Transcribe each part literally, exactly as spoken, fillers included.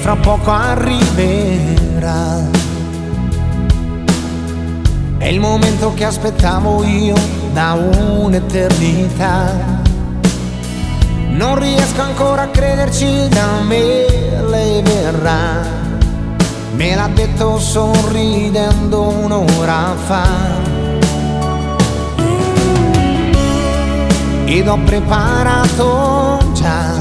tra poco arriverà. È il momento che aspettavo io da un'eternità. Non riesco ancora a crederci, da me lei verrà. Me l'ha detto sorridendo un'ora fa. Ed ho preparato già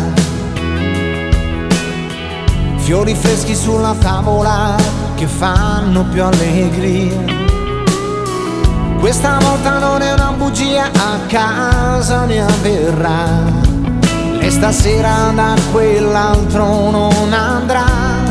fiori freschi sulla tavola che fanno più allegria. Questa volta non è una bugia, a casa ne avverrà. E stasera da quell'altro non andrà.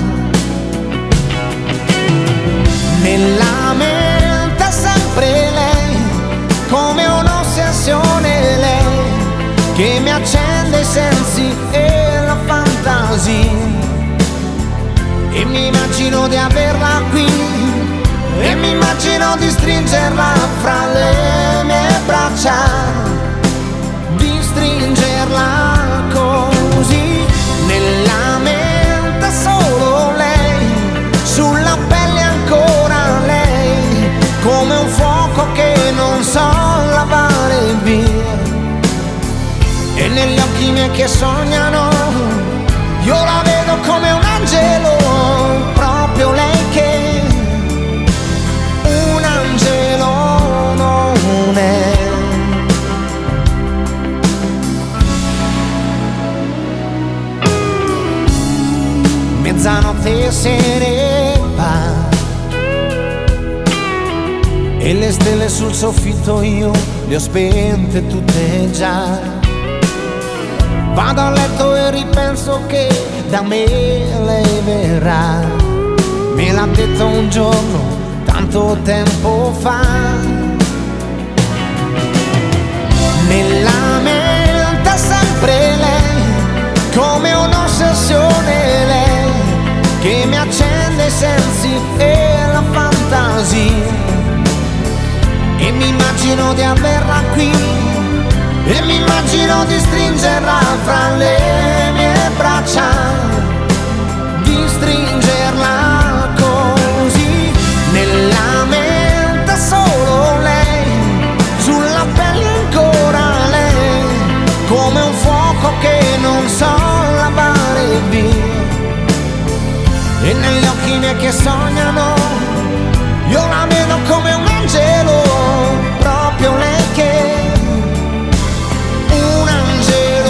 Nella mente è sempre lei, come un'ossessione lei, che mi accende i sensi e la fantasia. E mi immagino di averla qui, e mi immagino di stringerla fra le mie braccia, di stringerla così. Nella mente solo lei, sulla pelle ancora lei, come un fuoco che non so lavare via. E negli occhi miei che sognano, io la vedo come un angelo, proprio lei che un angelo non è. Mezzanotte se ne va e le stelle sul soffitto io le ho spente tutte già. Vado a letto e ripenso che da me lei verrà. Me l'ha detto un giorno, tanto tempo fa. Nella mente è sempre lei, come un'ossessione lei, che mi accende i sensi e la fantasia. E mi immagino di averla qui, e mi immagino di stringerla fra le mie braccia, di stringerla così. Nella mente solo lei, sulla pelle ancora lei, come un fuoco che non so lavare via. E negli occhi miei che sognano, io la vedo come un angelo, proprio lei che un angelo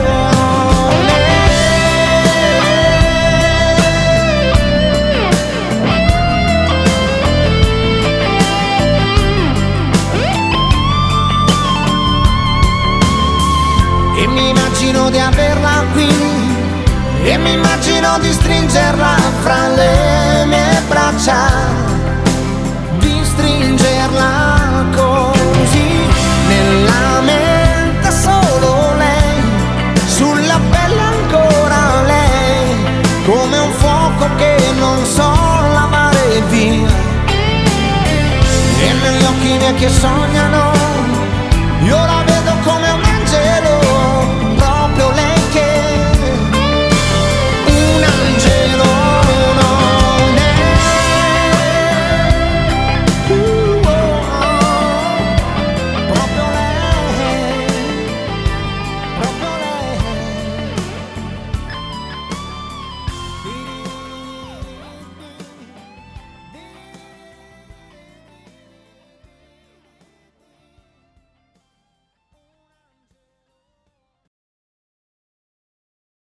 e mi immagino di averla qui, e mi immagino di stringerla fra le mie braccia, di stringerla così. Nella mente solo lei, sulla pelle ancora lei, come un fuoco che non so lavare via. E negli occhi miei che sognano, io la vedo come un angelo, proprio lei che un angelo.